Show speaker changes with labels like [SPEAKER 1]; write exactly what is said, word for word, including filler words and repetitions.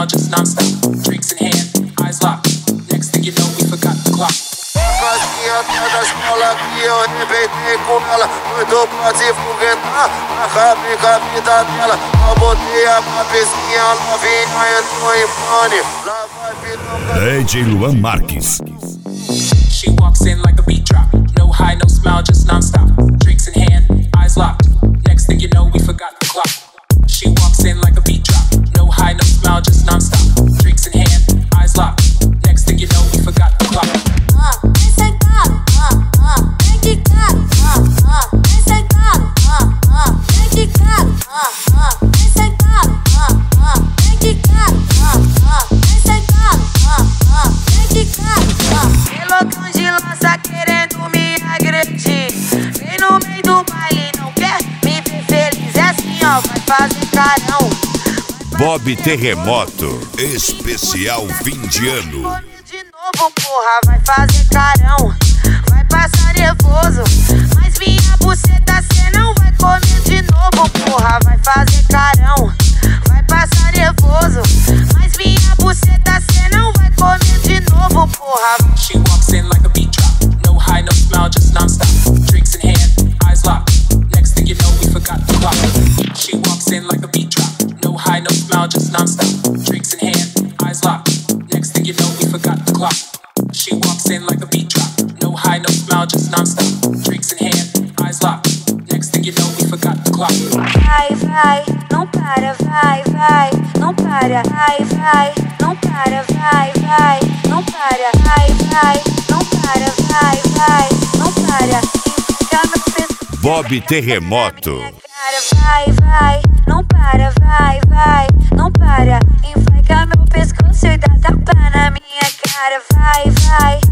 [SPEAKER 1] smile just non-stop. Drinks in hand, eyes locked. Next thing you know, we forgot the clock.
[SPEAKER 2] Casquinha da escola que eu arrebentei com ela. Muito pra se foguetar, acabei com a vida dela. Eu botei a cabecinha novinha, entrou em pane. Lá vai
[SPEAKER 3] D J Luan Marques.
[SPEAKER 1] She walks in like a beat drop. No high, no smile, just non-stop. Drinks in hand, eyes locked. Next thing you know, we forgot the clock. She walks in like a beat drop. No high, no smile, just non-stop. Drinks in hand, eyes locked. Next thing you know, we forgot the clock.
[SPEAKER 4] Uh, esse é caro, uh, uh, vem que caro, uh, uh, esse é caro, uh, uh, vem que caro, uh, uh, esse é caro, uh, uh, vem que caro, uh, uh, esse é caro, uh, uh, vem que caro, uh. Pelotão de lança querendo me agredir. Vem no meio do baile, não quer me ver feliz. É assim, ó, vai fazer carão.
[SPEAKER 3] Bob Terremoto, especial fim de ano.
[SPEAKER 4] De novo, porra, vai fazer carão. Vai passar nervoso, mas minha buceta cê não vai comer de novo, porra, vai fazer carão. Vai passar nervoso, mas minha buceta cê não vai comer de novo, porra.
[SPEAKER 1] She walks in like a beat drop. No high, no smile, just non-stop. Drinks in hand, eyes locked. Next thing you know, we forgot the clock. She walks in like a beat drop. No high, no smile, just non-stop. Drinks in hand, eyes locked. Next thing you know, we forgot the clock. She walks in like a beat drop. No high, no smile, just non-stop. Drinks in hand, eyes locked. Next thing you know, we forgot the clock.
[SPEAKER 4] Vai, vai, não para, vai, vai, não para, vai, vai, não para, vai, vai, não para, vai, vai, não para, vai, vai, não para. Fica no pescoço.
[SPEAKER 3] Bob Terremoto.
[SPEAKER 4] Vai, vai, não para, vai, vai, não para. Enforca meu pescoço e dá tapa na minha cara. Vai, vai,